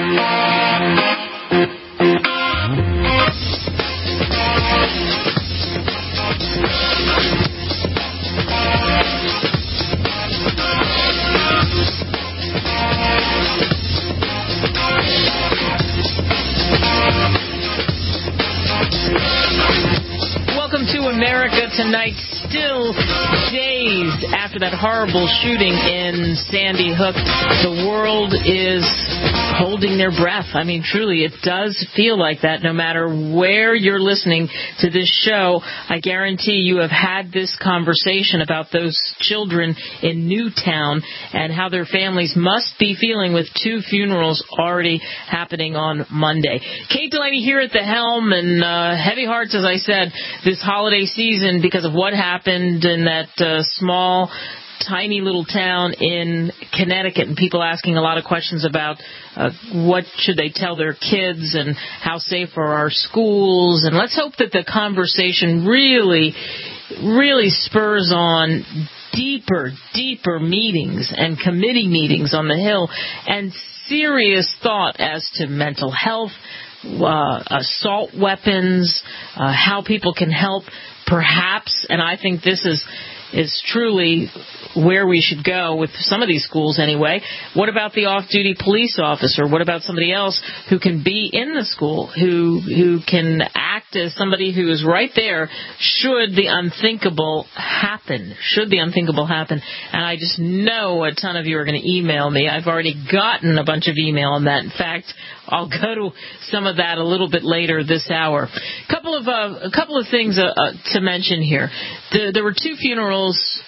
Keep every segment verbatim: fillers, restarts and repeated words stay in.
America Tonight, still days after that horrible shooting in Sandy Hook. The world is holding their breath. I mean, truly, it does feel like that no matter where you're listening to this show. I guarantee you have had this conversation about those children in Newtown and how their families must be feeling with two funerals already happening on Monday. Kate Delaney here at the helm, and uh, heavy hearts, as I said, this holiday season because of what happened in that uh, small, tiny little town in Connecticut, and people asking a lot of questions about uh, what should they tell their kids and how safe are our schools. And let's hope that the conversation really, really spurs on deeper, deeper meetings and committee meetings on the Hill and serious thought as to mental health, uh, assault weapons, uh, how people can help. Perhaps, and I think this is is truly where we should go with some of these schools anyway. What about the off-duty police officer? What about somebody else who can be in the school, who who can act as somebody who is right there should the unthinkable happen, should the unthinkable happen? And I just know a ton of you are going to email me. I've already gotten a bunch of email on that. In fact, I'll go to some of that a little bit later this hour. A couple of uh, a couple of things uh, uh, to mention here. The, there were two funerals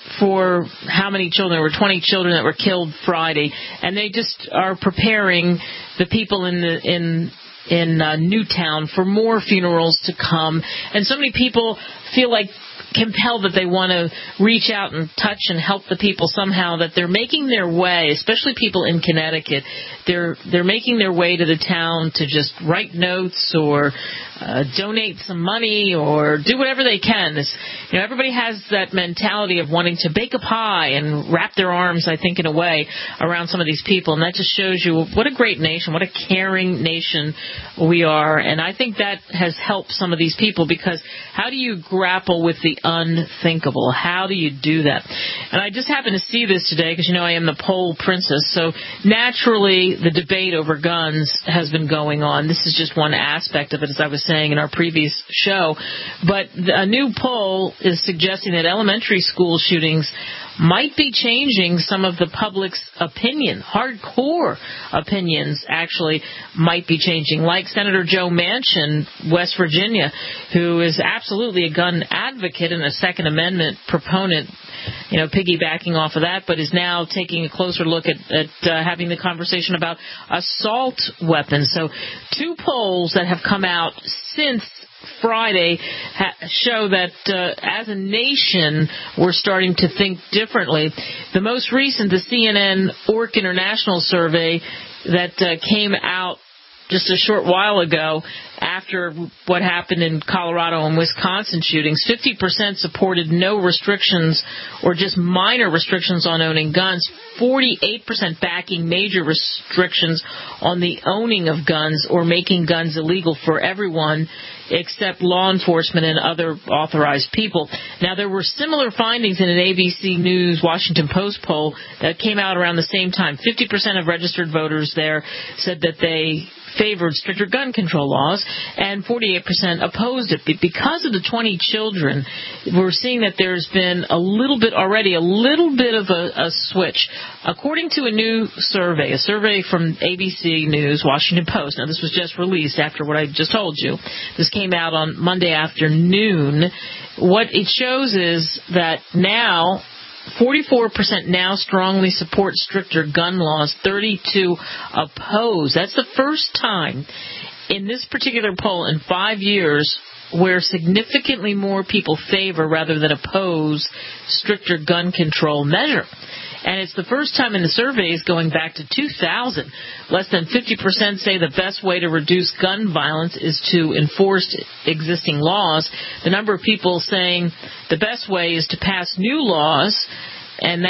for how many children? There were twenty children that were killed Friday, and they just are preparing the people in the in in uh, Newtown for more funerals to come. And so many people feel like compelled that they want to reach out and touch and help the people somehow, that they're making their way, especially people in Connecticut, they're they're making their way to the town to just write notes or uh, donate some money or do whatever they can. This, you know, everybody has that mentality of wanting to bake a pie and wrap their arms, I think, in a way, around some of these people, and that just shows you what a great nation, what a caring nation we are. And I think that has helped some of these people, because how do you grapple with the unthinkable? How do you do that? And I just happened to see this today because, you know, I am the poll princess. So naturally, the debate over guns has been going on. This is just one aspect of it, as I was saying in our previous show. But a new poll is suggesting that elementary school shootings might be changing some of the public's opinion. Hardcore opinions, actually, might be changing. Like Senator Joe Manchin, West Virginia, who is absolutely a gun advocate and a Second Amendment proponent, you know, piggybacking off of that, but is now taking a closer look at, at uh, having the conversation about assault weapons. So two polls that have come out since Friday ha- show that uh, as a nation, we're starting to think differently. The most recent, the C N N Orc International survey that uh, came out just a short while ago after what happened in Colorado and Wisconsin shootings, fifty percent supported no restrictions or just minor restrictions on owning guns, forty-eight percent backing major restrictions on the owning of guns or making guns illegal for everyone except law enforcement and other authorized people. Now, there were similar findings in an A B C News Washington Post poll that came out around the same time. fifty percent of registered voters there said that they favored stricter gun control laws, and forty-eight percent opposed it. Because of the twenty children, we're seeing that there's been a little bit already, a little bit of a, a switch. According to a new survey, a survey from A B C News, Washington Post, now this was just released after what I just told you. This came out on Monday afternoon. What it shows is that now forty-four percent now strongly support stricter gun laws, thirty-two oppose. That's the first time in this particular poll in five years where significantly more people favor rather than oppose stricter gun control measure. And it's the first time in the surveys going back to two thousand. Less than fifty percent say the best way to reduce gun violence is to enforce existing laws. The number of people saying the best way is to pass new laws, and that's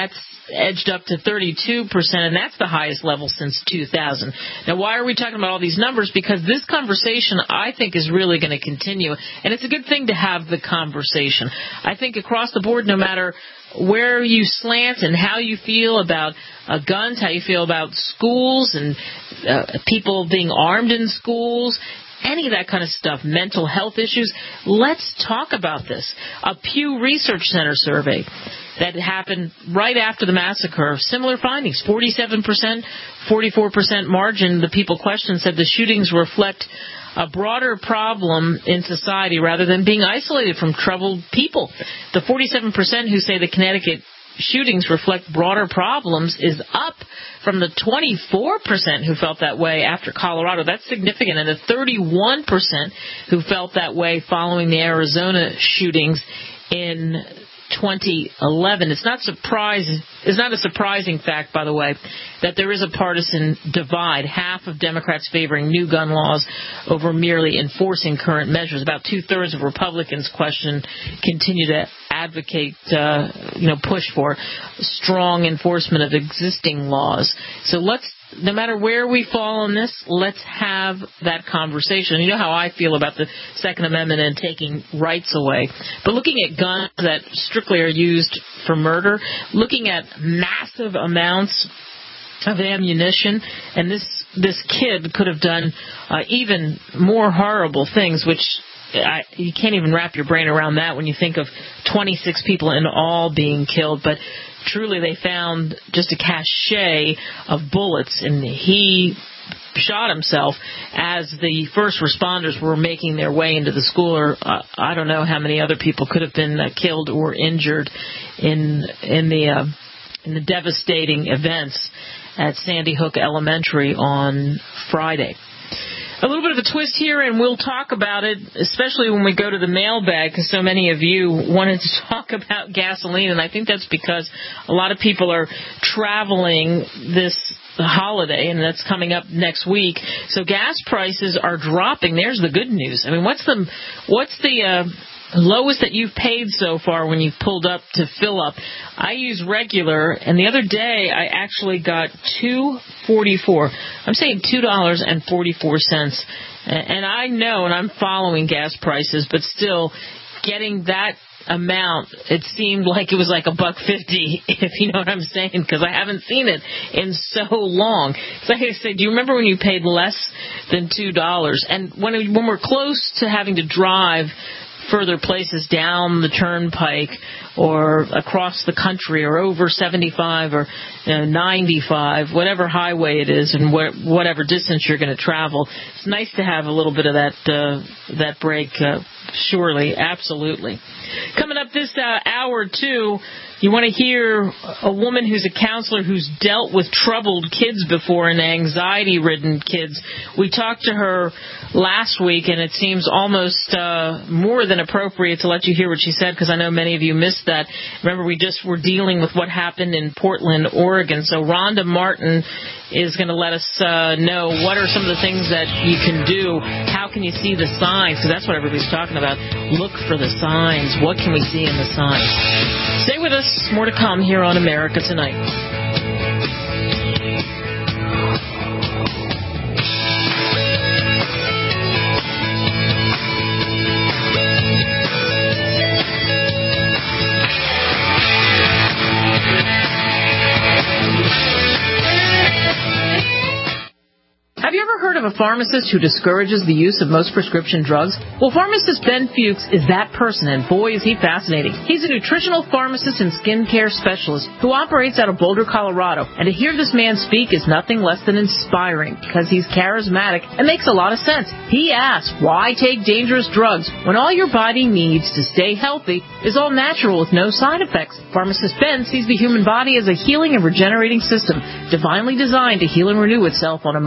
edged up to thirty-two percent, and that's the highest level since two thousand. Now, why are we talking about all these numbers? Because this conversation, I think, is really going to continue, and it's a good thing to have the conversation. I think across the board, no matter where you slant and how you feel about uh, guns, how you feel about schools and uh, people being armed in schools, any of that kind of stuff, mental health issues, let's talk about this. A Pew Research Center survey that happened right after the massacre, similar findings, forty-seven percent, forty-four percent margin. The people questioned said the shootings reflect a broader problem in society rather than being isolated from troubled people. The forty-seven percent who say the Connecticut shootings reflect broader problems is up from the twenty-four percent who felt that way after Colorado. That's significant. And the thirty-one percent who felt that way following the Arizona shootings in twenty eleven. It's not surprise. It's not a surprising fact, by the way, that there is a partisan divide. Half of Democrats favoring new gun laws over merely enforcing current measures. About two-thirds of Republicans question continue to advocate, uh, you know, push for strong enforcement of existing laws. So let's, no matter where we fall on this, let's have that conversation. You know how I feel about the Second Amendment and taking rights away. But looking at guns that strictly are used for murder, looking at massive amounts of ammunition, and this this kid could have done uh, even more horrible things, which I, you can't even wrap your brain around that when you think of twenty-six people in all being killed. But truly, they found just a cache of bullets, and he shot himself as the first responders were making their way into the school. Or uh, I don't know how many other people could have been uh, killed or injured in in the uh, in the devastating events at Sandy Hook Elementary on Friday. A little bit of a twist here, and we'll talk about it, especially when we go to the mailbag, because so many of you wanted to talk about gasoline, and I think that's because a lot of people are traveling this holiday, and that's coming up next week. So gas prices are dropping. There's the good news. I mean, what's the what's the uh, lowest that you've paid so far when you've pulled up to fill up? I use regular, and the other day I actually got two forty-four. I'm saying two dollars and forty-four cents. And I know, and I'm following gas prices, but still getting that amount, it seemed like it was like a buck fifty, if you know what I'm saying, because I haven't seen it in so long. So I say, do you remember when you paid less than two dollars? And when when we're close to having to drive further places down the turnpike or across the country or over seventy-five or you know, ninety-five, whatever highway it is and wh- whatever distance you're going to travel, it's nice to have a little bit of that uh, that break, uh, surely, absolutely. Coming up this uh, hour, too, you want to hear a woman who's a counselor who's dealt with troubled kids before and anxiety-ridden kids. We talked to her last week, and it seems almost uh, more than appropriate to let you hear what she said, because I know many of you missed that. Remember, we just were dealing with what happened in Portland, Oregon. So Rhonda Martin is going to let us uh, know what are some of the things that you can do. How can you see the signs? Because that's what everybody's talking about. Look for the signs. What can we see in the signs? Stay with us. More to come here on America Tonight. Have you ever heard of a pharmacist who discourages the use of most prescription drugs? Well, pharmacist Ben Fuchs is that person, and boy, is he fascinating. He's a nutritional pharmacist and skincare specialist who operates out of Boulder, Colorado. And to hear this man speak is nothing less than inspiring, because he's charismatic and makes a lot of sense. He asks, why take dangerous drugs when all your body needs to stay healthy is all natural with no side effects? Pharmacist Ben sees the human body as a healing and regenerating system, divinely designed to heal and renew itself on a moment-to-moment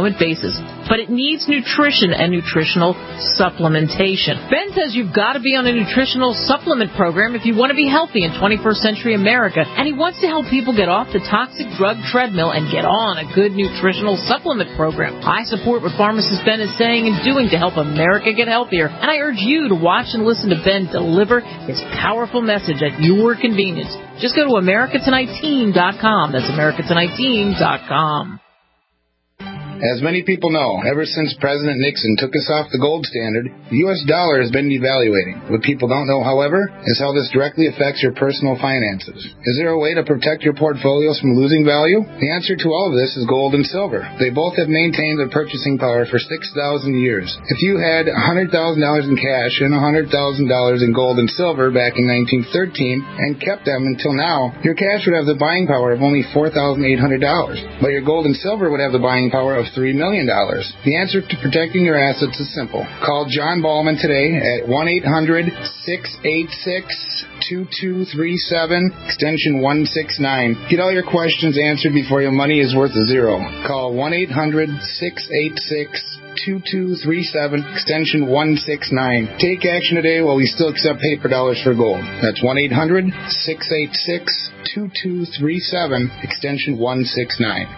moment basis, but it needs nutrition and nutritional supplementation. Ben says you've got to be on a nutritional supplement program if you want to be healthy in twenty-first century America, and he wants to help people get off the toxic drug treadmill and get on a good nutritional supplement program. I support what pharmacist Ben is saying and doing to help America get healthier, and I urge you to watch and listen to Ben deliver his powerful message at your convenience. Just go to America Tonight Team dot com. That's America Tonight Team dot com. As many people know, ever since President Nixon took us off the gold standard, the U S dollar has been devaluating. What people don't know, however, is how this directly affects your personal finances. Is there a way to protect your portfolios from losing value? The answer to all of this is gold and silver. They both have maintained their purchasing power for six thousand years. If you had one hundred thousand dollars in cash and one hundred thousand dollars in gold and silver back in nineteen thirteen and kept them until now, your cash would have the buying power of only four thousand eight hundred dollars, but your gold and silver would have the buying power of three million dollars. The answer to protecting your assets is simple. Call John Ballman today at one eight hundred, six eight six, two two three seven, extension one six nine. Get all your questions answered before your money is worth a zero. Call one eight hundred, six eight six, two two three seven, extension one six nine. Take action today while we still accept paper dollars for gold. That's one eight hundred, six eight six, two two three seven, extension one six nine.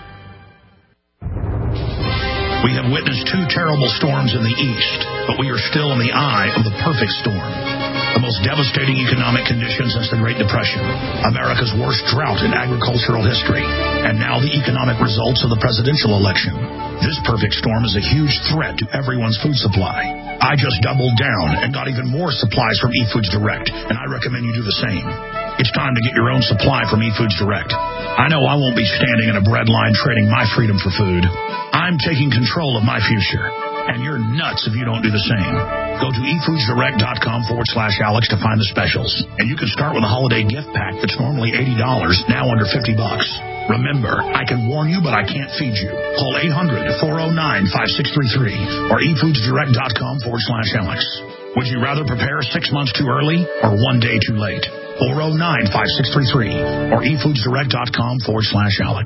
We have witnessed two terrible storms in the east, but we are still in the eye of the perfect storm. The most devastating economic conditions since the Great Depression, America's worst drought in agricultural history, and now the economic results of the presidential election. This perfect storm is a huge threat to everyone's food supply. I just doubled down and got even more supplies from eFoods Direct, and I recommend you do the same. It's time to get your own supply from eFoods Direct. I know I won't be standing in a bread line trading my freedom for food. I'm taking control of my future, and you're nuts if you don't do the same. Go to eFoodsDirect.com forward slash Alex to find the specials. And you can start with a holiday gift pack that's normally eighty dollars, now under fifty bucks. Remember, I can warn you, but I can't feed you. Call eight hundred, four oh nine, five six three three or eFoodsDirect.com forward slash Alex. Would you rather prepare six months too early or one day too late? four oh nine, five six three three or eFoodsDirect.com forward slash Alex.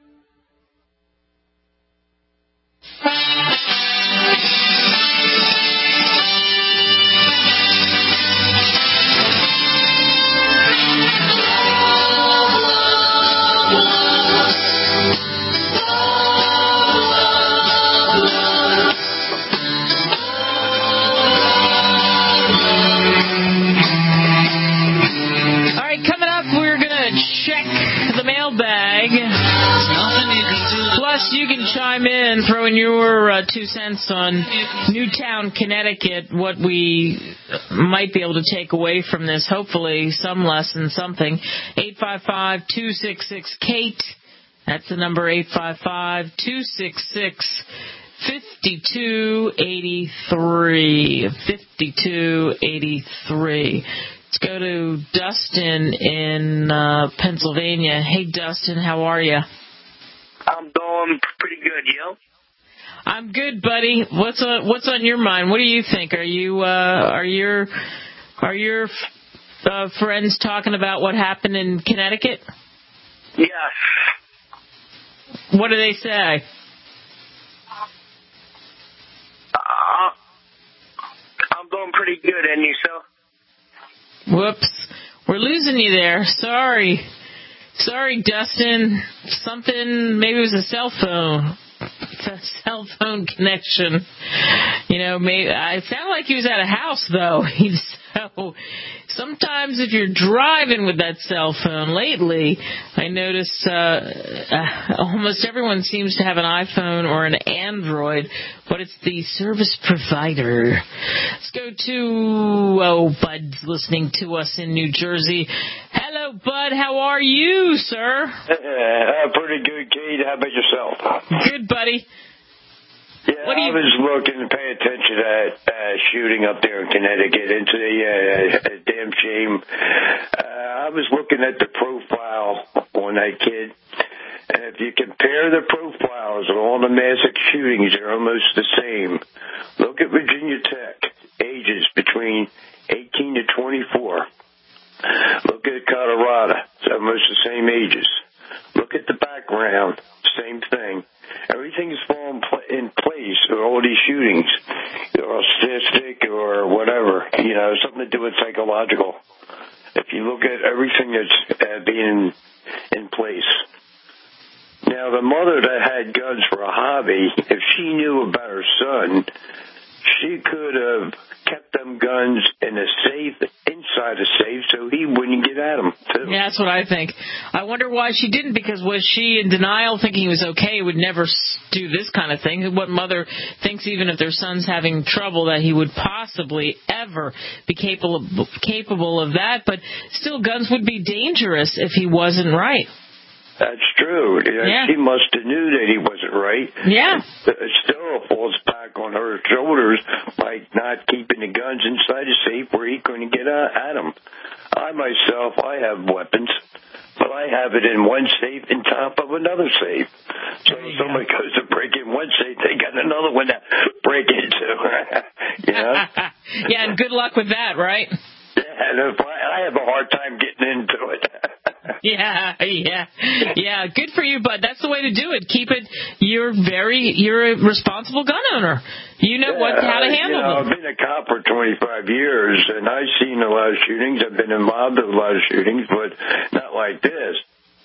You can chime in, throw in your uh, two cents on Newtown, Connecticut, what we might be able to take away from this, hopefully some lesson, something. eight five five, two six six, K A T E. That's the number, eight five five, two six six, five two eight three. five two eight three. Let's go to Dustin in uh, Pennsylvania. Hey, Dustin, how are you? I'm doing pretty good, you? I'm good, buddy. What's on What's on your mind? What do you think? Are you uh, are your are your uh, friends talking about what happened in Connecticut? Yes. What do they say? Uh, I'm doing pretty good, and yourself? Whoops, we're losing you there. Sorry. Sorry, Dustin. Something, maybe it was a cell phone. It's a cell phone connection. You know, maybe I sound like he was at a house, though. So sometimes if you're driving with that cell phone lately, I notice uh, uh, almost everyone seems to have an iPhone or an Android, but it's the service provider. Let's go to, oh, Bud's listening to us in New Jersey. Hello, Bud. How are you, sir? Uh, pretty good, Kate. How about yourself? Good, buddy. Yeah, what do you... I was looking to pay attention to that uh, shooting up there in Connecticut. It's a, uh, a damn shame. Uh, I was looking at the profile on that kid, and if you compare the profiles of all the massive shootings, they're almost the same. Look at Virginia Tech, ages between eighteen to twenty-four. Look at Colorado, it's almost the same ages. Look at the background, same thing. Everything's falling all these shootings, or autistic or whatever, you know, something to do with psychological. If you look at everything that's uh, being in place. Now, the mother that had guns for a hobby, if she knew about her son, she could have kept them guns in a safe, inside a safe, so he wouldn't get at them, too. Yeah, that's what I think. I wonder why she didn't, because was she in denial, thinking he was okay, would never do this kind of thing? What mother thinks, even if their son's having trouble, that he would possibly ever be capable of, capable of that? But still, guns would be dangerous if he wasn't right. That's true. Yeah. She must have knew that he wasn't right. Yeah. It still falls back on her shoulders by not keeping the guns inside a safe where he couldn't get at them. I myself, I have weapons, but I have it in one safe on top of another safe. So if somebody go. goes to break in one safe, they got another one to break into. You know? Yeah, and good luck with that, right? Yeah, and if I, I have a hard time getting into it. Yeah, yeah, yeah. Good for you, bud. That's the way to do it. Keep it. You're very. You're a responsible gun owner. You know yeah, what how to handle you know, them. I've been a cop for twenty-five years, and I've seen a lot of shootings. I've been involved in a lot of shootings, but not like this.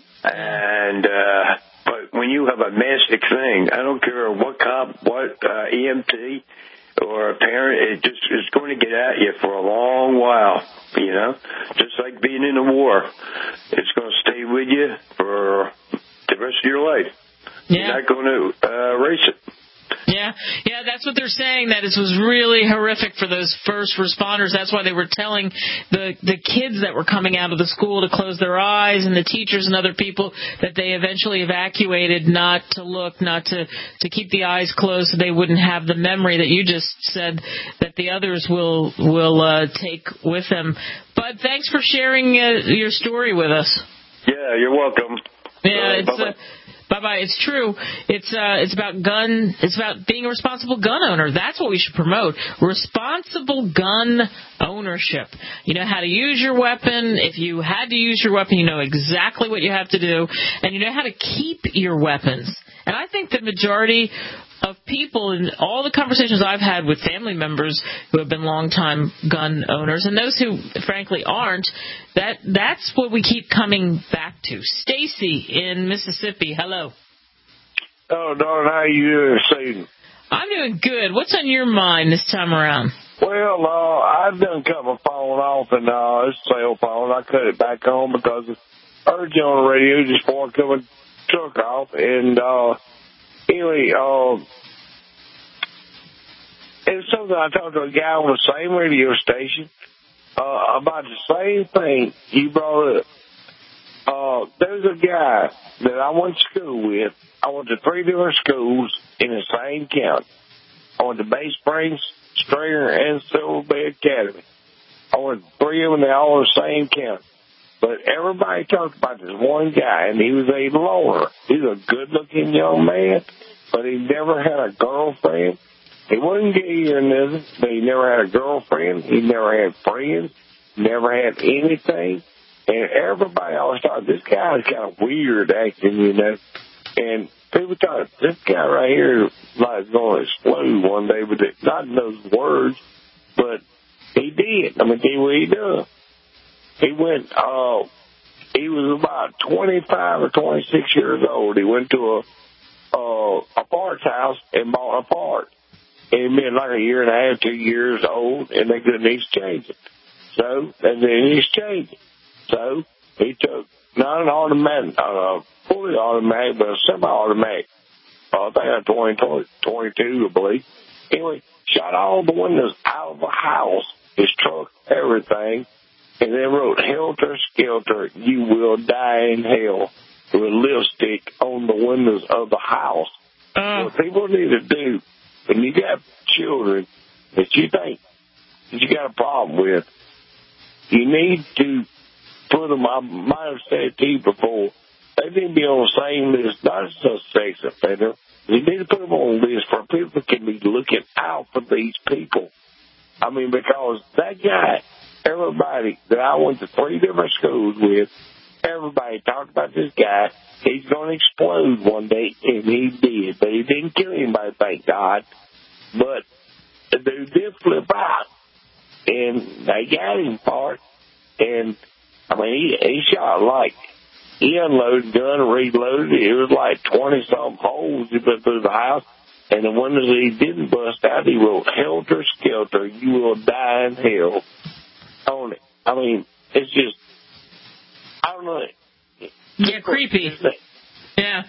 And uh, but when you have a massive thing, I don't care what cop, what uh, E M T. Or a parent, it just is going to get at you for a long while, you know? Just like being in a war. It's going to stay with you for the rest of your life. Yeah. You're not going to uh, erase it. Yeah, yeah, that's what they're saying, that it was really horrific for those first responders. That's why they were telling the the kids that were coming out of the school to close their eyes, and the teachers and other people that they eventually evacuated not to look, not to, to keep the eyes closed so they wouldn't have the memory that you just said that the others will will uh, take with them. But thanks for sharing uh, your story with us. Yeah, you're welcome. Yeah, uh, it's... Uh, Bye-bye. It's true. It's uh, it's about gun. It's about being a responsible gun owner. That's what we should promote. Responsible gun ownership. You know how to use your weapon. If you had to use your weapon, you know exactly what you have to do, and you know how to keep your weapons. And I think the majority of people in all the conversations I've had with family members who have been longtime gun owners, and those who frankly aren't, that that's what we keep coming back to. Stacy in Mississippi, hello. Oh, darn, how you doing this evening? I'm doing good. What's on your mind this time around? Well, uh, I've done cut my phone off, and uh, it's a cell phone. I cut it back on because I heard you on the radio just before I cut my truck off, and uh, anyway, uh, it's something I talked to a guy on the same radio station uh, about the same thing you brought up. Uh, there's a guy that I went to school with. I went to three different schools in the same county. I went to Bay Springs, Stringer, and Silver Bay Academy. I went to three of them, they all in the same county. But everybody talked about this one guy, and he was a loner. He's a good-looking young man, but he never had a girlfriend. He wasn't gay or nothing, but he never had a girlfriend. He never had friends, never had anything. And everybody always thought, this guy is kind of weird acting, you know. And people thought, this guy right here is like going to explode one day, but not in those words, but he did. I mean, tell you what he done. He went, uh, he was about twenty-five or twenty-six years old. He went to a, uh, a parts house and bought a part. And he'd been like a year and a half, two years old, and they couldn't exchange it. So, and then he exchanged it. So, he took not an automatic, uh, fully automatic, but a semi-automatic. Uh, I think I had twenty, twenty, twenty-two, I believe. Anyway, shot all the windows out of the house, his truck, everything, and then wrote, "Helter Skelter, you will die in hell," with lipstick on the windows of the house. Uh. What people need to do, when you got children that you think that you got a problem with, you need to put them, I might have said it to you before, they need to be on the same list, not as a sex offender. You need to put them on a list where people can be looking out for these people. I mean, because that guy, everybody that I went to three different schools with, everybody talked about this guy. He's going to explode one day, and he did. But he didn't kill anybody, thank God. But the dude did flip out, and they got him for it. And, I mean, he, he shot like, he unloaded the gun and reloaded it. It was like twenty-some holes he put through the house. And the one that he didn't bust out, he wrote, "Helter Skelter, you will die in hell," on it. I mean, it's just, I don't know. Yeah, creepy. Yeah.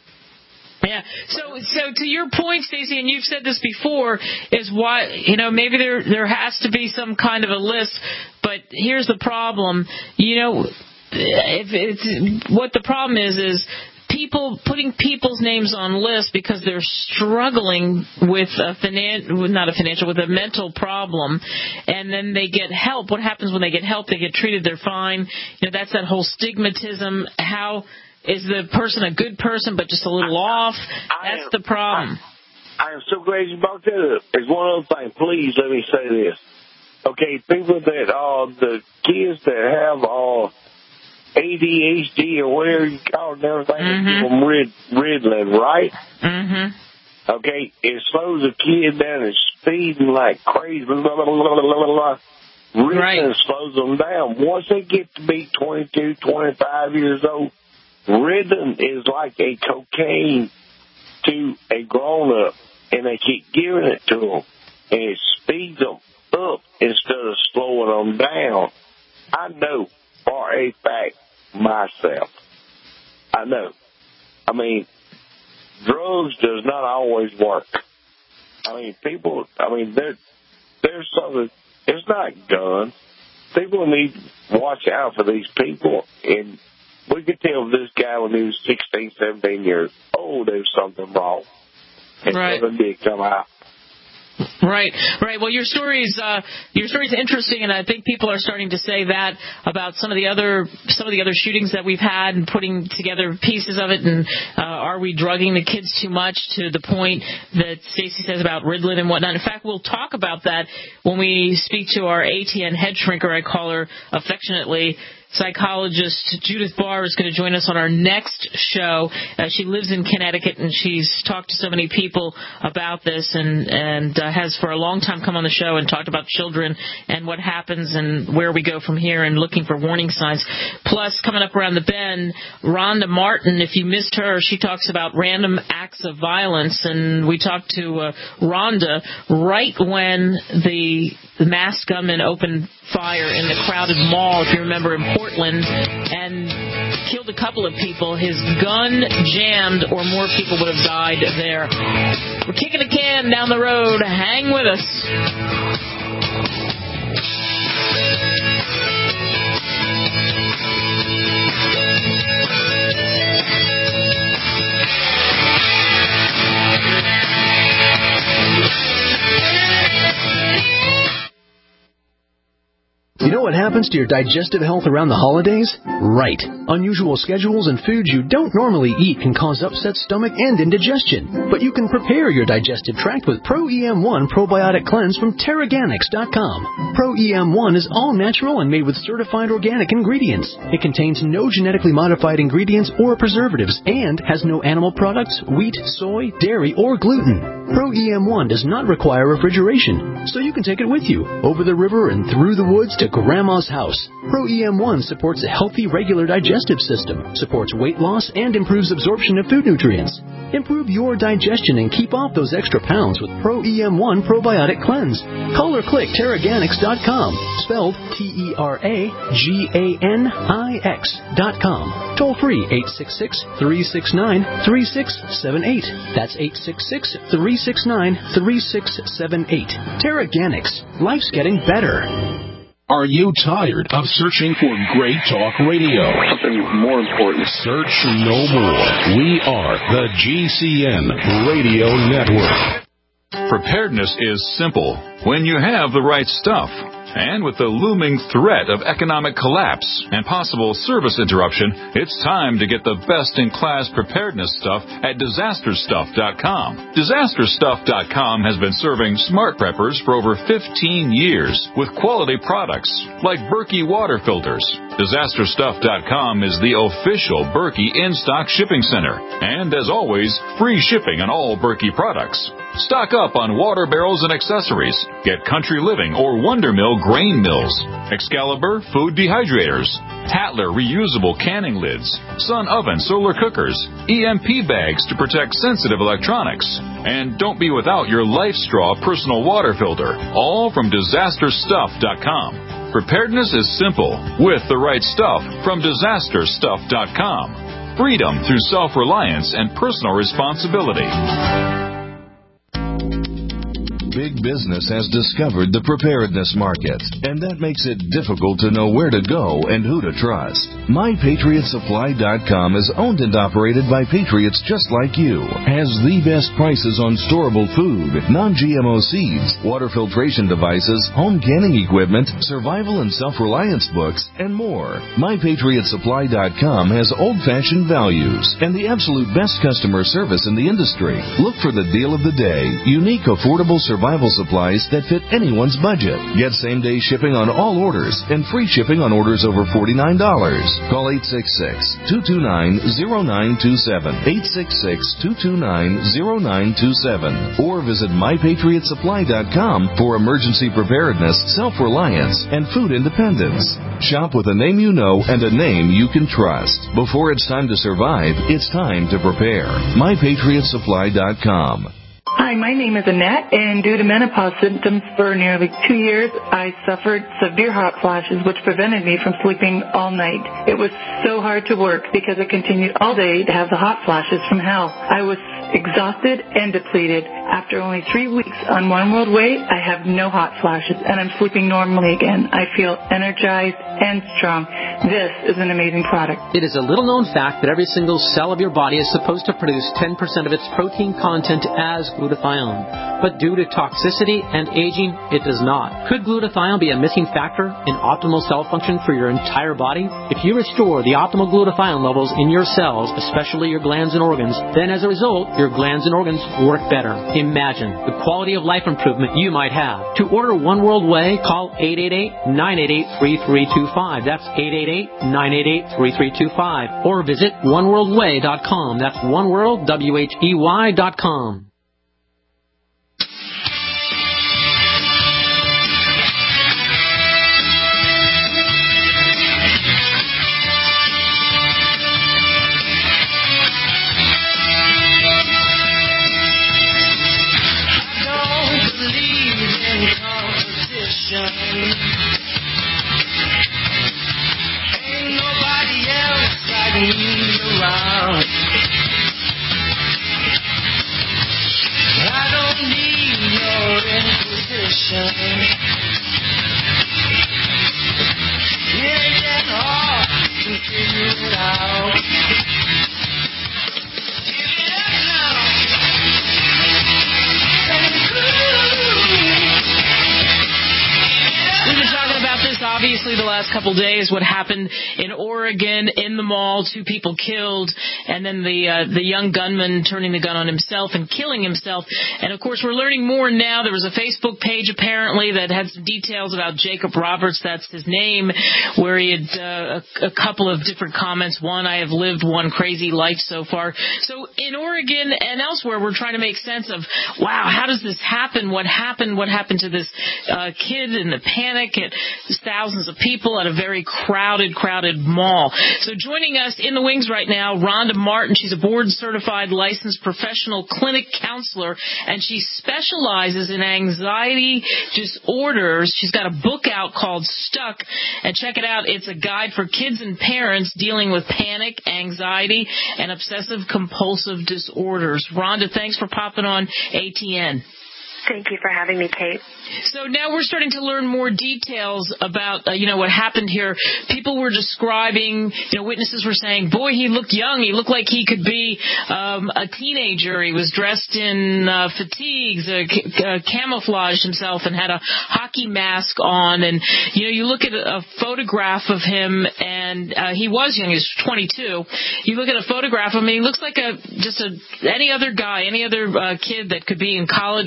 Yeah. So, so to your point, Stacey, and you've said this before, is why, you know, maybe there there has to be some kind of a list. But here's the problem. You know, if it's what the problem is is. People putting people's names on lists because they're struggling with a finan- not a financial, with a mental problem, and then they get help. What happens when they get help? They get treated. They're fine. You know, that's that whole stigmatism. How is the person a good person but just a little off? That's am, the problem. I, I am so glad you brought that up. There's one other thing. Please let me say this. Okay, people that uh, the kids that have uh. A D H D or whatever you call it and everything, mm-hmm. give them rid, Ritalin, right? Mm-hmm. Okay, it slows a kid down and speeding like crazy. Blah, blah, blah, blah, blah, blah. Ritalin right. slows them down. Once they get to be twenty-two, twenty-five years old, Ritalin is like a cocaine to a grown-up, and they keep giving it to them, and it speeds them up instead of slowing them down. I know. For a fact, myself. I know. I mean, drugs does not always work. I mean, people, I mean, there, there's something, it's not guns. People need to watch out for these people. And we could tell this guy when he was sixteen, seventeen years old, there was something wrong. And right. never did come out. Right, right. Well, your story's uh, your story's interesting, and I think people are starting to say that about some of the other some of the other shootings that we've had, and putting together pieces of it. And uh, are we drugging the kids too much to the point that Stacey says about Ritalin and whatnot? In fact, we'll talk about that when we speak to our A T N head shrinker, I call her affectionately. Psychologist Judith Barr is going to join us on our next show. Uh, she lives in Connecticut, and she's talked to so many people about this, and, and uh, has for a long time come on the show and talked about children and what happens and where we go from here and looking for warning signs. Plus, coming up around the bend, Rhonda Martin, if you missed her, she talks about random acts of violence, and we talked to uh, Rhonda right when the, the masked gunman opened fire in the crowded mall, if you remember, in Portland, and killed a couple of people. His gun jammed, or more people would have died there. We're kicking a can down the road. Hang with us. You know what happens to your digestive health around the holidays? Right. Unusual schedules and foods you don't normally eat can cause upset stomach and indigestion. But you can prepare your digestive tract with Pro E M one Probiotic Cleanse from Teraganix dot com. Pro E M one is all natural and made with certified organic ingredients. It contains no genetically modified ingredients or preservatives and has no animal products, wheat, soy, dairy, or gluten. Pro E M one does not require refrigeration, so you can take it with you over the river and through the woods to Grandma's house. Pro E M one supports a healthy, regular digestive system, supports weight loss, and improves absorption of food nutrients. Improve your digestion and keep off those extra pounds with Pro E M one Probiotic Cleanse. Call or click Teraganix dot com, spelled T E R A G A N I X dot com. Toll free eight six six, three six nine, three six seven eight. That's eight six six, three six nine, three six seven eight. Teraganix. Life's getting better. Are you tired of searching for great talk radio? Something more important. Search no more. We are the G C N Radio Network. Preparedness is simple when you have the right stuff. And with the looming threat of economic collapse and possible service interruption, it's time to get the best-in-class preparedness stuff at disaster stuff dot com. disaster stuff dot com has been serving smart preppers for over fifteen years with quality products like Berkey water filters, Disaster Stuff dot com is the official Berkey in-stock shipping center. And as always, free shipping on all Berkey products. Stock up on water barrels and accessories. Get Country Living or Wonder Mill grain mills, Excalibur food dehydrators, Tatler reusable canning lids, Sun oven solar cookers, E M P bags to protect sensitive electronics, and don't be without your Life Straw personal water filter, all from Disaster Stuff dot com. Preparedness is simple with the right stuff from Disaster Stuff dot com. Freedom through self-reliance and personal responsibility. Big business has discovered the preparedness market, and that makes it difficult to know where to go and who to trust. My Patriot Supply dot com is owned and operated by patriots just like you, has the best prices on storable food, non-G M O seeds, water filtration devices, home canning equipment, survival and self-reliance books, and more. My Patriot Supply dot com has old-fashioned values and the absolute best customer service in the industry. Look for the deal of the day, unique, affordable survival supplies that fit anyone's budget. Get same-day shipping on all orders and free shipping on orders over forty-nine dollars. Call eight six six, two two nine, zero nine two seven, eight six six, two two nine, zero nine two seven, or visit My Patriot Supply dot com for emergency preparedness, self-reliance, and food independence. Shop with a name you know and a name you can trust. Before it's time to survive, it's time to prepare. My Patriot Supply dot com. Hi, my name is Annette, and due to menopause symptoms for nearly two years, I suffered severe hot flashes, which prevented me from sleeping all night. It was so hard to work because I continued all day to have the hot flashes from hell. I was exhausted and depleted. After only three weeks on One World Way, I have no hot flashes, and I'm sleeping normally again. I feel energized and strong. This is an amazing product. It is a little-known fact that every single cell of your body is supposed to produce ten percent of its protein content as glutathione. But due to toxicity and aging, it does not. Could glutathione be a missing factor in optimal cell function for your entire body? If you restore the optimal glutathione levels in your cells, especially your glands and organs, then as a result, your glands and organs work better. Imagine the quality of life improvement you might have. To order One World Way, call eight eight eight, nine eight eight, three three two five. That's eight eight eight, nine eight eight, three three two five. Or visit one world way dot com. That's oneworld, W H E Y dot com. Ain't nobody else like me around. I don't need your inquisition. It ain't that hard to figure it out. Give it up now. We've been talking about this, obviously, the last couple of days, what happened in Oregon, in the mall, two people killed, and then the uh, the young gunman turning the gun on himself and killing himself. And, of course, we're learning more now. There was a Facebook page, apparently, that had some details about Jacob Roberts, that's his name, where he had uh, a, a couple of different comments. One, I have lived one crazy life so far. So in Oregon and elsewhere, we're trying to make sense of, wow, how does this happen? What happened? What happened to this uh, kid in the panic at thousands of people at a very crowded, crowded mall? So joining us in the wings right now, Rhonda Martin. She's a board-certified licensed professional clinic counselor, and she specializes in anxiety disorders. She's got a book out called Stuck, and check it out. It's a guide for kids and parents dealing with panic, anxiety, and obsessive-compulsive disorders. Rhonda, thanks for popping on A T N. Thank you for having me, Kate. So now we're starting to learn more details about, uh, you know, what happened here. People were describing, you know, witnesses were saying, boy, he looked young. He looked like he could be um, a teenager. He was dressed in uh, fatigues, uh, c- uh, camouflaged himself, and had a hockey mask on. And, you know, you look at a, a photograph of him, and uh, he was young. He was twenty-two. You look at a photograph of him, and he looks like a just a any other guy, any other uh, kid that could be in college or getting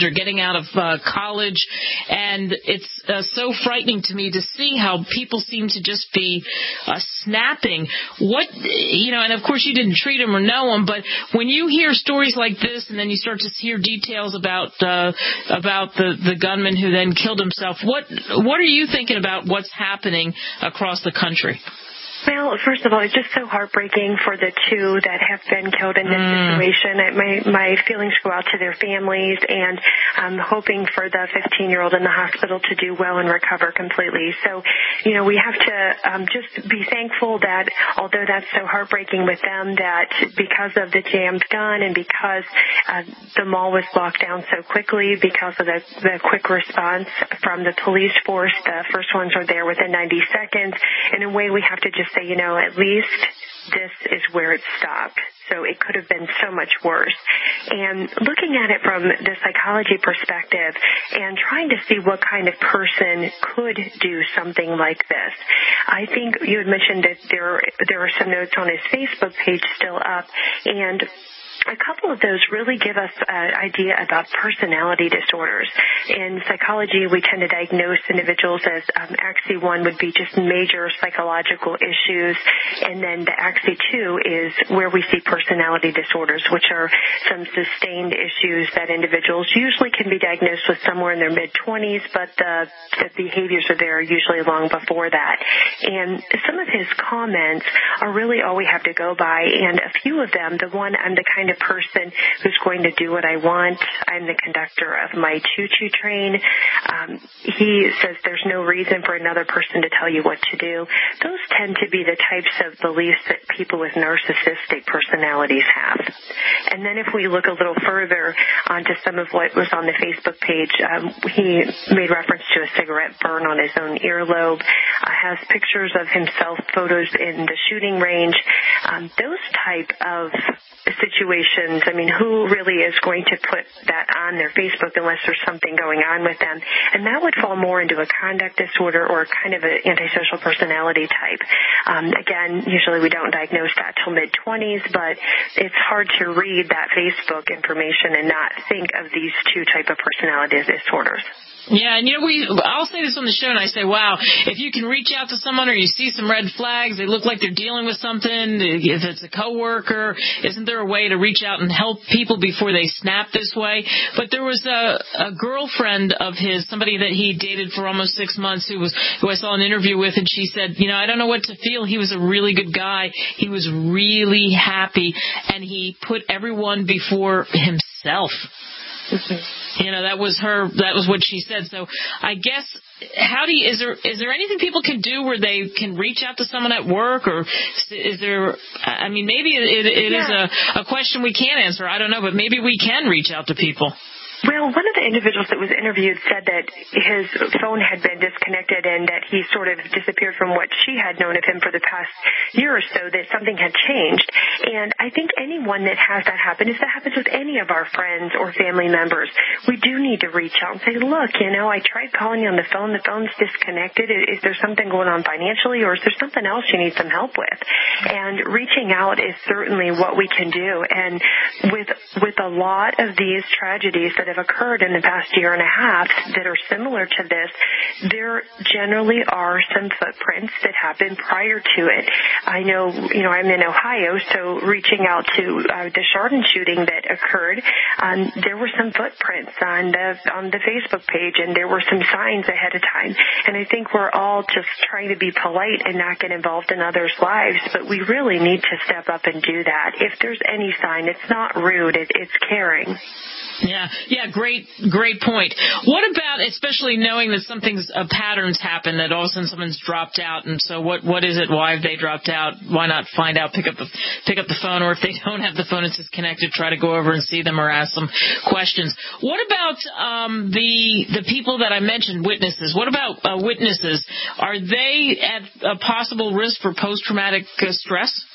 out of uh, college, and it's uh, so frightening to me to see how people seem to just be uh, snapping. What, you know, and of course you didn't treat him or know him, but when you hear stories like this and then you start to hear details about uh, about the, the gunman who then killed himself, what what are you thinking about what's happening across the country? Well, first of all, it's just so heartbreaking for the two that have been killed in this mm. situation. My my feelings go out to their families, and I'm hoping for the fifteen-year-old in the hospital to do well and recover completely. So, you know, we have to um, just be thankful that, although that's so heartbreaking with them, that because of the jammed gun and because uh, the mall was locked down so quickly, because of the, the quick response from the police force, the first ones are there within ninety seconds. In a way, we have to just say, you know, at least this is where it stopped. So it could have been so much worse. And looking at it from the psychology perspective and trying to see what kind of person could do something like this, I think you had mentioned that there there are some notes on his Facebook page still up, and a couple of those really give us an idea about personality disorders. In psychology, we tend to diagnose individuals as um, A C I one would be just major psychological issues, and then the A C I two is where we see personality disorders, which are some sustained issues that individuals usually can be diagnosed with somewhere in their mid-twenties, but the, the behaviors are there usually long before that. And some of his comments are really all we have to go by, and a few of them, the one, I'm the kind of person who's going to do what I want. I'm the conductor of my choo-choo train. Um, he says there's no reason for another person to tell you what to do. Those tend to be the types of beliefs that people with narcissistic personalities have. And then if we look a little further onto some of what was on the Facebook page, um, he made reference to a cigarette burn on his own earlobe, uh, has pictures of himself, photos in the shooting range. Um, those type of situations, I mean, who really is going to put that on their Facebook unless there's something going on with them? And that would fall more into a conduct disorder or kind of an antisocial personality type. Um, again, usually we don't diagnose that till mid-twenties, but it's hard to read that Facebook information and not think of these two type of personality disorders. Yeah, and you know, we I'll say this on the show, and I say, wow, if you can reach out to someone or you see some red flags, they look like they're dealing with something, if it's a coworker, isn't there a way to reach out and help people before they snap this way? But there was a, a girlfriend of his, somebody that he dated for almost six months who was who I saw an interview with, and she said, you know, I don't know what to feel. He was a really good guy. He was really happy, and he put everyone before himself. Mm-hmm. You know, that was her, that was what she said. So I guess, how do you, is there, is there anything people can do where they can reach out to someone at work, or is there, I mean, maybe it, it yeah. is a, a question we can't answer. I don't know, but maybe we can reach out to people. Well, one of the individuals that was interviewed said that his phone had been disconnected and that he sort of disappeared from what she had known of him for the past year or so, that something had changed. And I think anyone that has that happen, if that happens with any of our friends or family members, we do need to reach out and say, look, you know, I tried calling you on the phone. The phone's disconnected. Is there something going on financially, or is there something else you need some help with? And reaching out is certainly what we can do. And with with a lot of these tragedies that have occurred in the past year and a half that are similar to this, there generally are some footprints that happened prior to it. I know, you know, I'm in Ohio, so reaching out to uh, the Chardon shooting that occurred, um, there were some footprints on the on the Facebook page, and there were some signs ahead of time. And I think we're all just trying to be polite and not get involved in others' lives, but we really need to step up and do that. If there's any sign, it's not rude, it, it's caring. Yeah, yeah, great, great point. What about, especially knowing that something's, uh, patterns happen, that all of a sudden someone's dropped out, and so what, what is it, why have they dropped out? Why not find out, pick up the, pick up the phone, or if they don't have the phone, it's disconnected, try to go over and see them or ask them questions. What about, um, the, the people that I mentioned, witnesses? What about, uh, witnesses? Are they at a possible risk for post-traumatic uh, stress?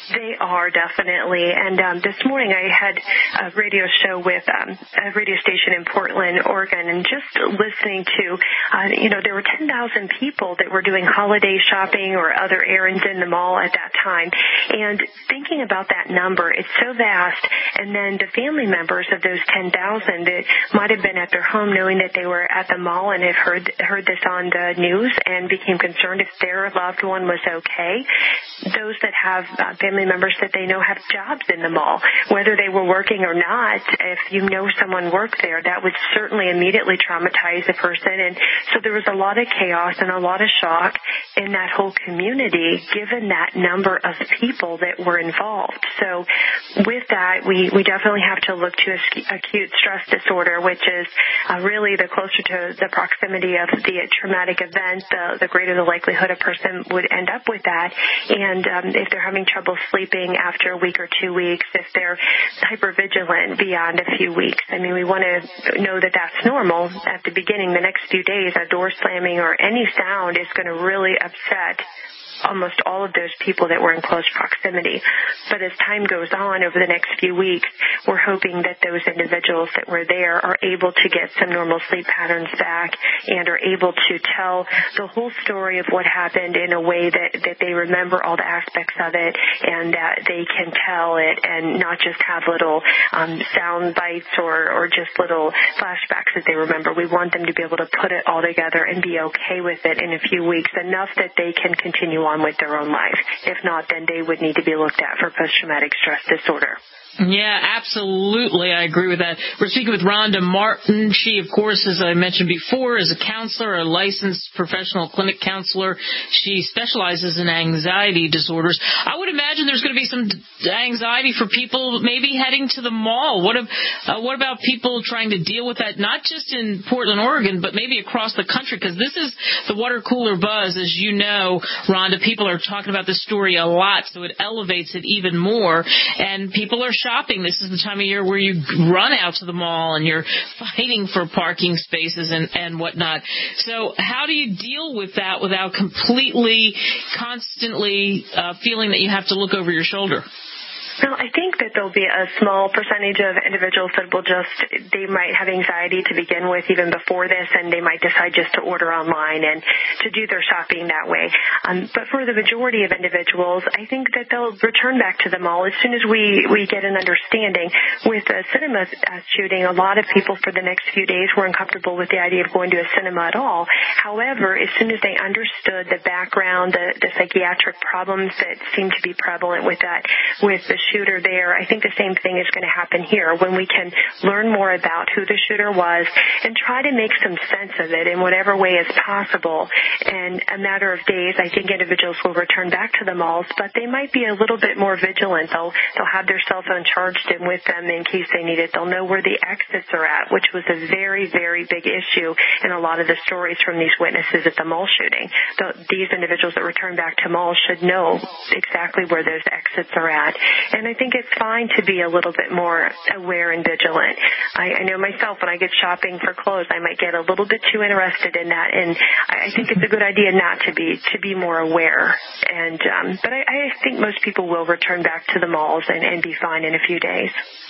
They are, definitely. And um, this morning I had a radio show with um, a radio station in Portland, Oregon, and just listening to, uh, you know, there were ten thousand people that were doing holiday shopping or other errands in the mall at that time. And thinking about that number, it's so vast. And then the family members of those ten thousand that might have been at their home knowing that they were at the mall and have heard, heard this on the news and became concerned if their loved one was okay. Those that have uh, family members that they know have jobs in the mall, whether they were working or not, if you know someone worked there, that would certainly immediately traumatize a person. And so there was a lot of chaos and a lot of shock in that whole community, given that number of people that were involved. So with that, we, we definitely have to look to acute stress disorder, which is uh, really the closer to the proximity of the traumatic event, the, the greater the likelihood a person would end up with that. And um, if they're having trouble sleeping after a week or two weeks, if they're hypervigilant beyond a few weeks, I mean, we want to know that that's normal at the beginning. The next few days, a door slamming or any sound is going to really upset almost all of those people that were in close proximity. But as time goes on over the next few weeks, we're hoping that those individuals that were there are able to get some normal sleep patterns back and are able to tell the whole story of what happened in a way that, that they remember all the aspects of it and that they can tell it and not just have little um, sound bites or, or just little flashbacks that they remember. We want them to be able to put it all together and be okay with it in a few weeks, enough that they can continue on with their own life. If not, then they would need to be looked at for post-traumatic stress disorder. Yeah, absolutely. I agree with that. We're speaking with Rhonda Martin. She, of course, as I mentioned before, is a counselor, a licensed professional clinic counselor. She specializes in anxiety disorders. I would imagine there's going to be some anxiety for people maybe heading to the mall. What, if, uh, what about people trying to deal with that, not just in Portland, Oregon, but maybe across the country? Because this is the water cooler buzz. As you know, Rhonda, people are talking about this story a lot, so it elevates it even more. And people are shopping. This is the time of year where you run out to the mall and you're fighting for parking spaces and, and whatnot. So how do you deal with that without completely, constantly uh, feeling that you have to look over your shoulder? Well, I think that there'll be a small percentage of individuals that will just, they might have anxiety to begin with even before this, and they might decide just to order online and to do their shopping that way. Um, but for the majority of individuals, I think that they'll return back to the mall as soon as we, we get an understanding. With the cinema uh, shooting, a lot of people for the next few days were uncomfortable with the idea of going to a cinema at all. However, as soon as they understood the background, the, the psychiatric problems that seem to be prevalent with that, with the shooter there, I think the same thing is going to happen here when we can learn more about who the shooter was and try to make some sense of it in whatever way is possible. In a matter of days, I think individuals will return back to the malls, but they might be a little bit more vigilant. They'll, they'll have their cell phone charged in with them in case they need it. They'll know where the exits are at, which was a very, very big issue in a lot of the stories from these witnesses at the mall shooting. The, these individuals that return back to malls should know exactly where those exits are at. And I think it's fine to be a little bit more aware and vigilant. I, I know myself, when I get shopping for clothes, I might get a little bit too interested in that, and I, I think it's a good idea not to be to be more aware. And um, but I, I think most people will return back to the malls and, and be fine in a few days.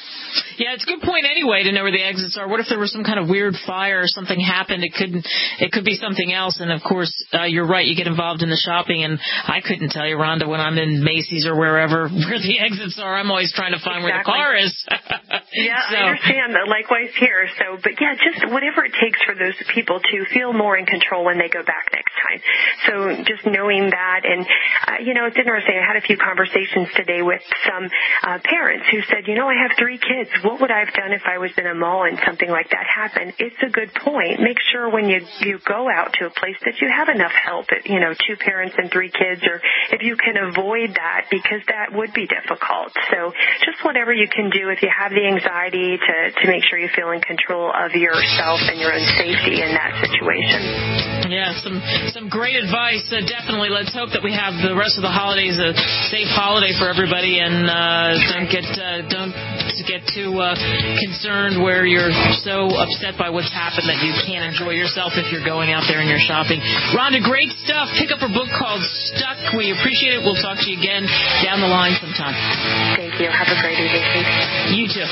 Yeah, it's a good point anyway to know where the exits are. What if there was some kind of weird fire or something happened? It could it could be something else. And, of course, uh, you're right. You get involved in the shopping. And I couldn't tell you, Rhonda, when I'm in Macy's or wherever, where the exits are. I'm always trying to find exactly. where the car is. Yeah, so. I understand that. Likewise here. So, but, yeah, just whatever it takes for those people to feel more in control when they go back next time. So just knowing that. And, uh, you know, it's interesting. I had a few conversations today with some uh, parents who said, you know, I have three kids. What would I have done if I was in a mall and something like that happened? It's a good point. Make sure when you, you go out to a place that you have enough help, you know, two parents and three kids, or if you can avoid that, because that would be difficult. So just whatever you can do if you have the anxiety to, to make sure you feel in control of yourself and your own safety in that situation. Yeah, some some great advice. Uh, definitely. Let's hope that we have the rest of the holidays a safe holiday for everybody, and uh, don't get uh, don't get too uh, concerned where you're so upset by what's happened that you can't enjoy yourself if you're going out there and you're shopping. Rhonda, great stuff. Pick up her book called Stuck. We appreciate it. We'll talk to you again down the line sometime. Thank you. Have a great evening. You too.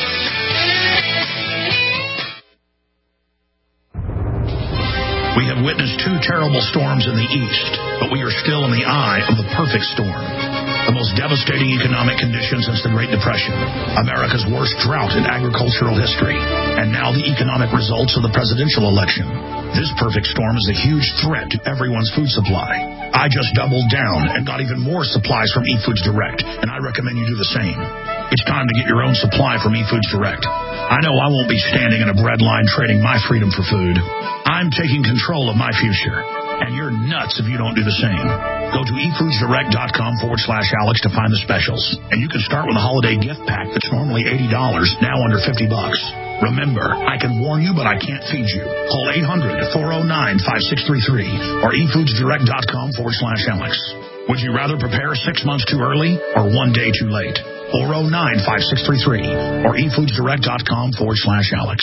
We have witnessed two terrible storms in the east, but we are still in the eye of the perfect storm. The most devastating economic conditions since the Great Depression, America's worst drought in agricultural history, and now the economic results of the presidential election. This perfect storm is a huge threat to everyone's food supply. I just doubled down and got even more supplies from eFoods Direct, and I recommend you do the same. It's time to get your own supply from eFoods Direct. I know I won't be standing in a bread line trading my freedom for food. I'm taking control of my future, and you're nuts if you don't do the same. Go to efoodsdirect.com forward slash Alex to find the specials. And you can start with a holiday gift pack that's normally eighty dollars, now under fifty bucks. Remember, I can warn you, but I can't feed you. Call eight hundred, four oh nine, five six three three or efoodsdirect.com forward slash Alex. Would you rather prepare six months too early or one day too late? four oh nine, five six three three or efoodsdirect.com forward slash Alex.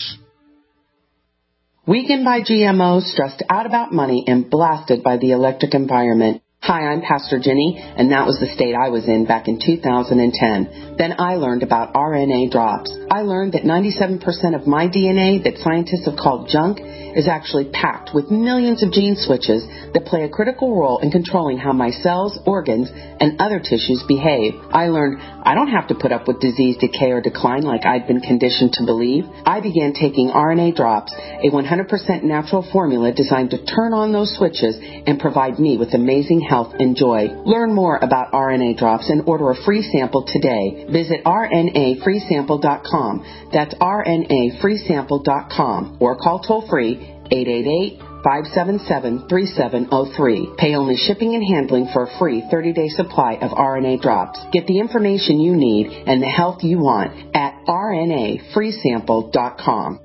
Weakened by G M Os, stressed out about money, and blasted by the electric environment. Hi, I'm Pastor Jenny, and that was the state I was in back in two thousand ten. Then I learned about R N A drops. I learned that ninety-seven percent of my D N A that scientists have called junk is actually packed with millions of gene switches that play a critical role in controlling how my cells, organs, and other tissues behave. I learned I don't have to put up with disease, decay, or decline like I'd been conditioned to believe. I began taking R N A drops, a one hundred percent natural formula designed to turn on those switches and provide me with amazing health and joy. Learn more about R N A drops and order a free sample today. Visit R N A free sample dot com. That's R N A free sample dot com or call toll free eight eight eight, five seven seven, three seven zero three. Pay only shipping and handling for a free thirty-day supply of R N A drops. Get the information you need and the health you want at R N A free sample dot com.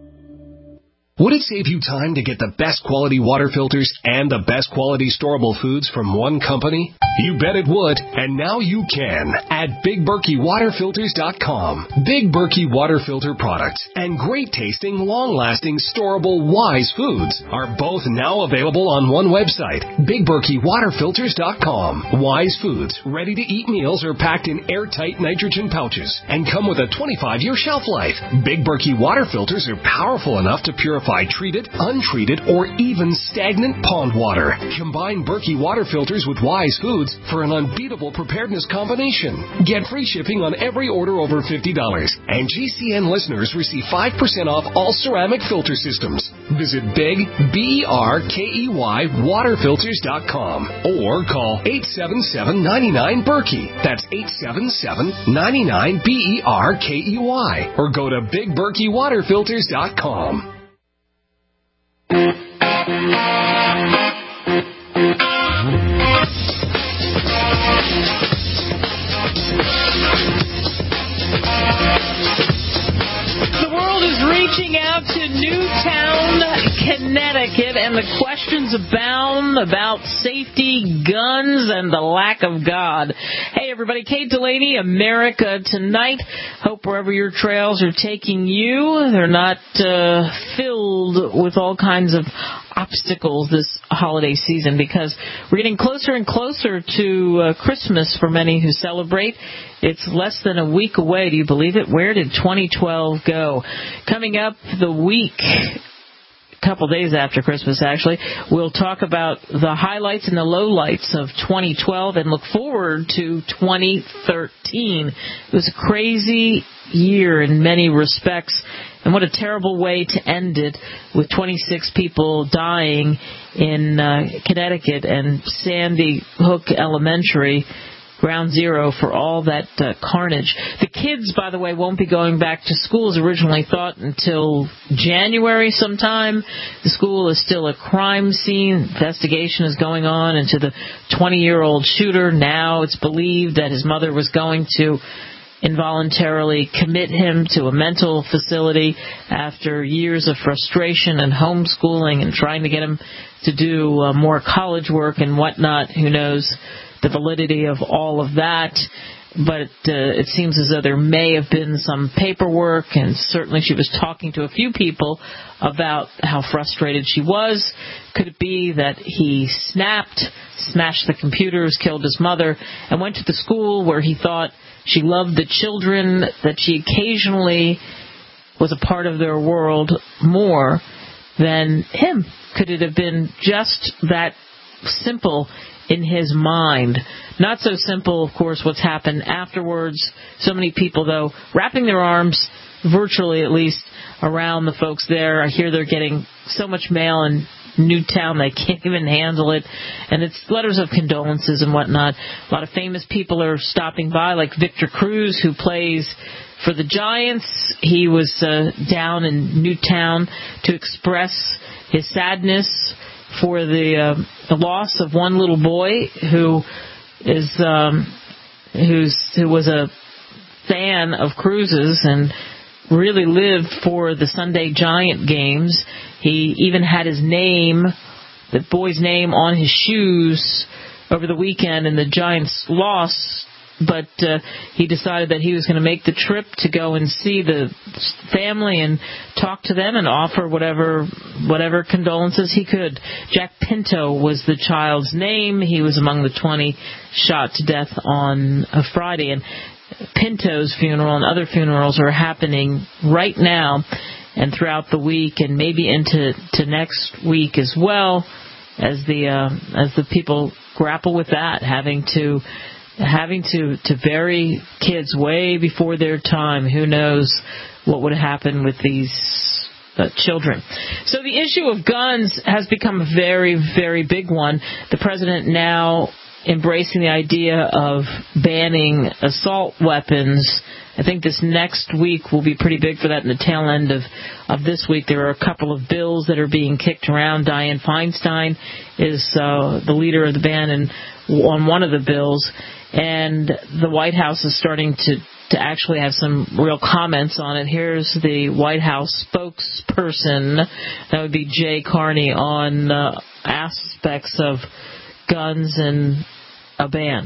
Would it save you time to get the best quality water filters and the best quality storable foods from one company? You bet it would, and now you can at Big Berkey Water Filters dot com. Big Berkey Water Filter products and great-tasting, long-lasting, storable Wise foods are both now available on one website, Big Berkey Water Filters dot com. Wise foods, ready-to-eat meals are packed in airtight nitrogen pouches and come with a twenty-five year shelf life. Big Berkey Water Filters are powerful enough to purify treated, untreated, or even stagnant pond water. Combine Berkey Water Filters with Wise Foods for an unbeatable preparedness combination. Get free shipping on every order over fifty dollars. And G C N listeners receive five percent off all ceramic filter systems. Visit Big, B E R K E Y, Water Filters dot com or call eight seven seven, nine nine, Berkey. That's eight seven seven, nine nine, B E R K E Y. Or go to Big Berkey Water Filters dot com. The world is reaching out to Newtown, Connecticut, and the questions abound about safety, guns, and the lack of God. Hey, everybody, Kate Delaney, America Tonight. Hope wherever your trails are taking you, they're not uh, filled with all kinds of obstacles this holiday season, because we're getting closer and closer to uh, Christmas for many who celebrate. It's less than a week away. Do you believe it? Where did twenty twelve go? Coming up the week, a couple days after Christmas, actually, we'll talk about the highlights and the lowlights of twenty twelve and look forward to twenty thirteen. It was a crazy year in many respects, and what a terrible way to end it, with twenty-six people dying in uh, Connecticut and Sandy Hook Elementary, ground zero for all that uh, carnage. The kids, by the way, won't be going back to school as originally thought until January sometime. The school is still a crime scene. Investigation is going on into the twenty-year-old shooter. Now it's believed that his mother was going to involuntarily commit him to a mental facility after years of frustration and homeschooling and trying to get him to do uh, more college work and whatnot. Who knows the validity of all of that. but uh, it seems as though there may have been some paperwork, and certainly she was talking to a few people about how frustrated she was. Could it be that he snapped, smashed the computers, killed his mother, and went to the school where he thought she loved the children, that she occasionally was a part of their world more than him? Could it have been just that simple in his mind? Not so simple, of course, what's happened afterwards. So many people, though, wrapping their arms, virtually at least, around the folks there. I hear they're getting so much mail in Newtown they can't even handle it. And it's letters of condolences and whatnot. A lot of famous people are stopping by, like Victor Cruz, who plays for the Giants. He was uh, down in Newtown to express his sadness for the, uh, the loss of one little boy who is um, who's who was a fan of Cruz's and really lived for the Sunday Giant games. He even had his name, the boy's name, on his shoes over the weekend, and the Giants lost. But uh, he decided that he was going to make the trip to go and see the family and talk to them and offer whatever whatever condolences he could. Jack Pinto was the child's name. He was among the twenty shot to death on a Friday. And Pinto's funeral and other funerals are happening right now and throughout the week and maybe into to next week as well, as the uh, as the people grapple with that, having to having to, to bury kids way before their time. Who knows what would happen with these uh, children. So the issue of guns has become a very, very big one. The president now embracing the idea of banning assault weapons. I think this next week will be pretty big for that. In the tail end of, of this week, there are a couple of bills that are being kicked around. Dianne Feinstein is uh, the leader of the ban and on one of the bills. And the White House is starting to, to actually have some real comments on it. Here's the White House spokesperson, that would be Jay Carney, on uh, aspects of guns and a ban.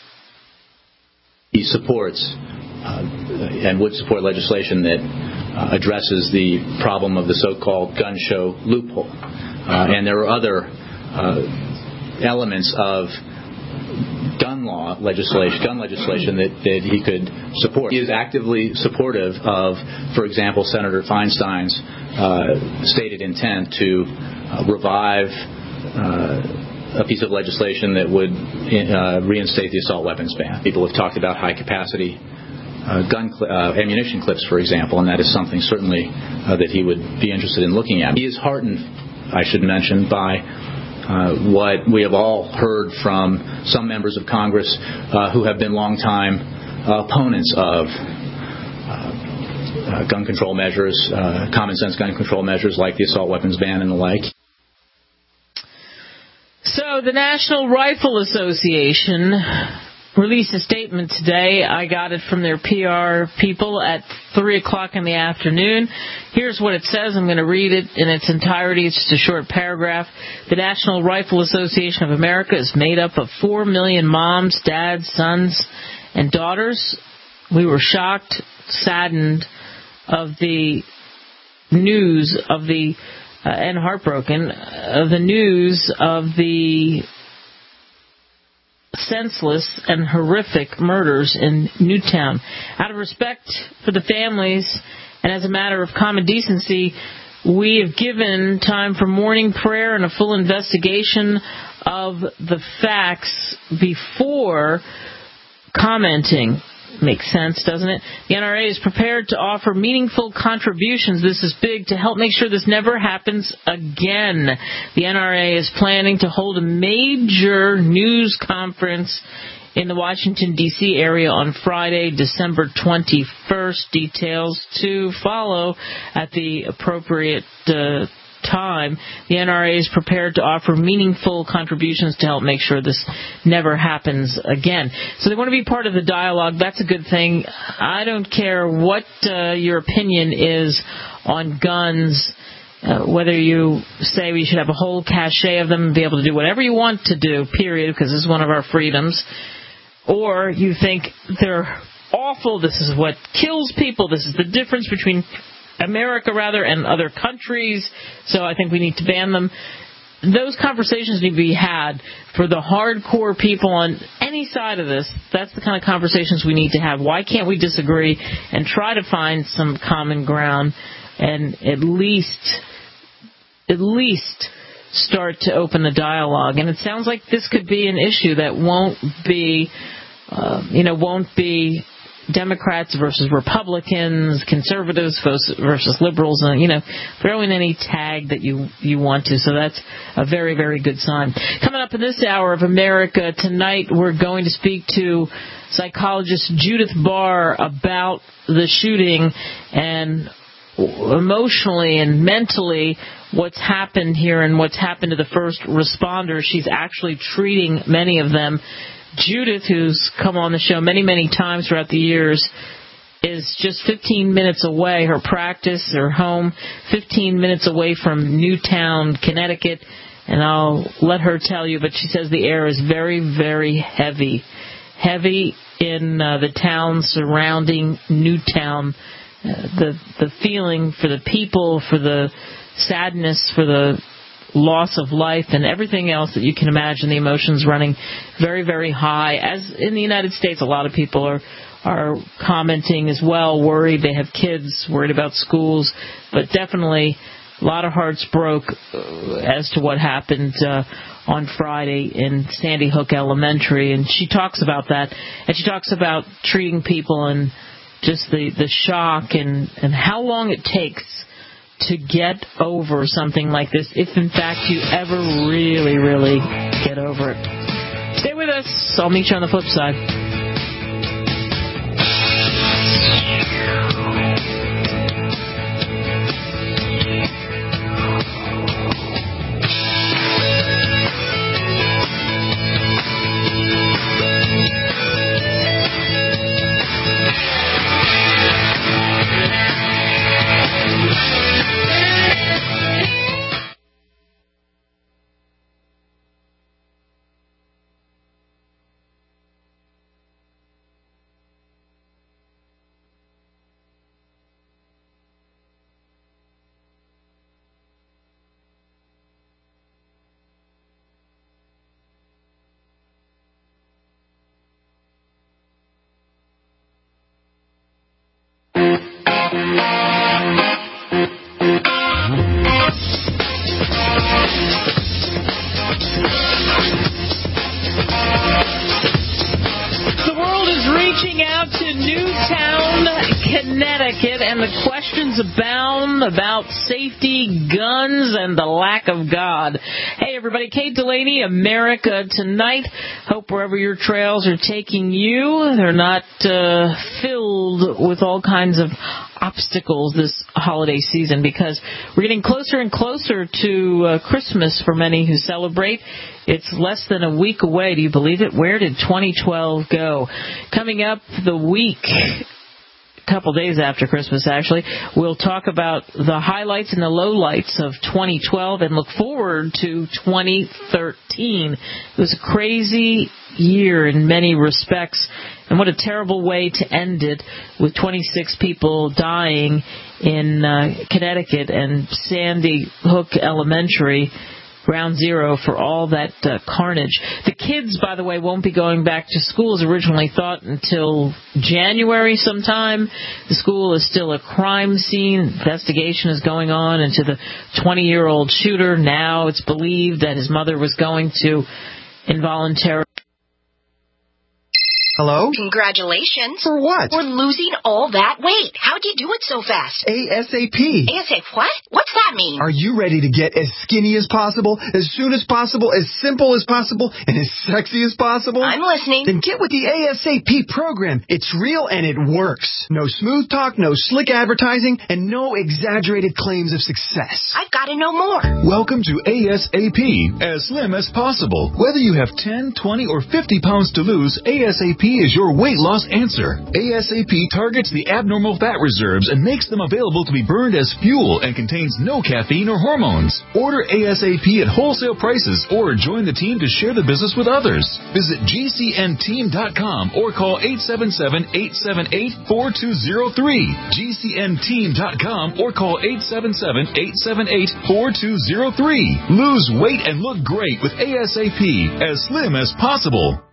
He supports uh, and would support legislation that uh, addresses the problem of the so-called gun show loophole. Uh, and there are other uh, elements of gun law legislation, gun legislation that, that he could support. He is actively supportive of, for example, Senator Feinstein's uh, stated intent to uh, revive uh, a piece of legislation that would uh, reinstate the assault weapons ban. People have talked about high-capacity uh, gun cl- uh, ammunition clips, for example, and that is something certainly uh, that he would be interested in looking at. He is heartened, I should mention, by Uh, what we have all heard from some members of Congress uh, who have been longtime uh, opponents of uh, uh, gun control measures, uh, common sense gun control measures like the assault weapons ban and the like. So the National Rifle Association released a statement today. I got it from their P R people at three o'clock in the afternoon. Here's what it says. I'm going to read it in its entirety. It's just a short paragraph. The National Rifle Association of America is made up of four million moms, dads, sons, and daughters. We were shocked, saddened of the news of the, uh, and heartbroken, of the news of the senseless and horrific murders in Newtown. Out of respect for the families and as a matter of common decency, we have given time for morning prayer and a full investigation of the facts before commenting. Makes sense, doesn't it? The N R A is prepared to offer meaningful contributions. This is big, to help make sure this never happens again. The N R A is planning to hold a major news conference in the Washington, D C area on Friday, December twenty-first. Details to follow at the appropriate uh, time. The N R A is prepared to offer meaningful contributions to help make sure this never happens again. So they want to be part of the dialogue. That's a good thing. I don't care what uh, your opinion is on guns, uh, whether you say we should have a whole cache of them and be able to do whatever you want to do, period, because this is one of our freedoms, or you think they're awful, this is what kills people, this is the difference between America, rather, and other countries, so I think we need to ban them. Those conversations need to be had for the hardcore people on any side of this. That's the kind of conversations we need to have. Why can't we disagree and try to find some common ground and at least, at least start to open the dialogue? And it sounds like this could be an issue that won't be, uh, you know, won't be Democrats versus Republicans, conservatives versus liberals, and, you know, throw in any tag that you, you want to. So that's a very, very good sign. Coming up in this hour of America Tonight, we're going to speak to psychologist Judith Barr about the shooting and emotionally and mentally what's happened here and what's happened to the first responders. She's actually treating many of them. Judith, who's come on the show many, many times throughout the years, is just fifteen minutes away. Her practice, her home, fifteen minutes away from Newtown, Connecticut. And I'll let her tell you, but she says the air is very, very heavy. Heavy in uh, the town surrounding Newtown. Uh, the, the feeling for the people, for the sadness, for the loss of life and everything else that you can imagine, the emotions running very, very high. As in the United States, a lot of people are are commenting as well, worried. They have kids, worried about schools, but definitely a lot of hearts broke as to what happened uh, on Friday in Sandy Hook Elementary. And she talks about that, and she talks about treating people and just the, the shock and, and how long it takes to get over something like this, if in fact you ever really, really get over it. Stay with us. I'll meet you on the flip side. About safety, guns, and the lack of God. Hey, everybody, Kate Delaney, America Tonight. Hope wherever your trails are taking you, they're not uh, filled with all kinds of obstacles this holiday season, because we're getting closer and closer to uh, Christmas for many who celebrate. It's less than a week away. Do you believe it? Where did twenty twelve go? Coming up the week... couple days after Christmas, actually, we'll talk about the highlights and the lowlights of twenty twelve and look forward to twenty thirteen. It was a crazy year in many respects, and what a terrible way to end it, with twenty-six people dying in uh, Connecticut and Sandy Hook Elementary, ground zero for all that uh, carnage. The kids, by the way, won't be going back to school as originally thought until January sometime. The school is still a crime scene. Investigation is going on into the twenty-year-old shooter. Now it's believed that his mother was going to involuntarily... Hello? Congratulations. For what? For losing all that weight. How'd you do it so fast? ASAP. ASAP what? What's that mean? Are you ready to get as skinny as possible, as soon as possible, as simple as possible, and as sexy as possible? I'm listening. Then get with the ASAP program. It's real and it works. No smooth talk, no slick advertising, and no exaggerated claims of success. I've got to know more. Welcome to ASAP, as slim as possible. Whether you have ten, twenty, or fifty pounds to lose, ASAP is your weight loss answer. ASAP targets the abnormal fat reserves and makes them available to be burned as fuel and contains no caffeine or hormones. Order ASAP at wholesale prices or join the team to share the business with others. Visit G C N team dot com or call eight seven seven, eight seven eight, four two zero three. G C N team dot com or call eight seven seven, eight seven eight, four two zero three. Lose weight and look great with ASAP, as slim as possible.